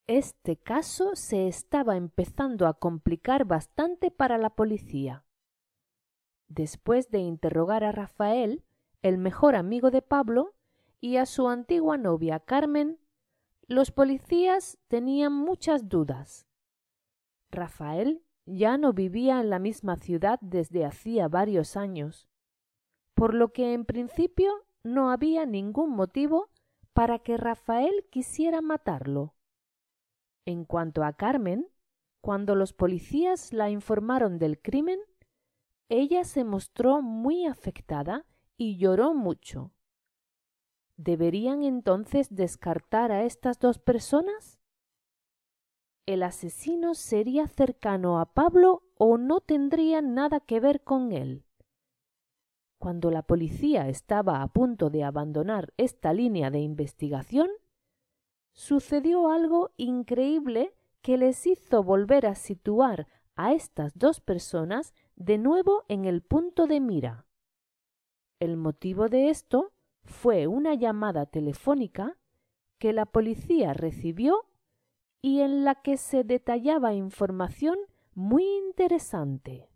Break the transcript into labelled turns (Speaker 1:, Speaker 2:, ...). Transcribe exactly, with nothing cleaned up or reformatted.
Speaker 1: Este caso se estaba empezando a complicar bastante para la policía. Después de interrogar a Rafael, el mejor amigo de Pablo, y a su antigua novia Carmen, los policías tenían muchas dudas. Rafael ya no vivía en la misma ciudad desde hacía varios años, por lo que en principio no había ningún motivo para que Rafael quisiera matarlo. En cuanto a Carmen, cuando los policías la informaron del crimen, ella se mostró muy afectada y lloró mucho. ¿Deberían entonces descartar a estas dos personas? ¿El asesino sería cercano a Pablo o no tendría nada que ver con él? Cuando la policía estaba a punto de abandonar esta línea de investigación, sucedió algo increíble que les hizo volver a situar a estas dos personas de nuevo en el punto de mira. El motivo de esto fue una llamada telefónica que la policía recibió y en la que se detallaba información muy interesante.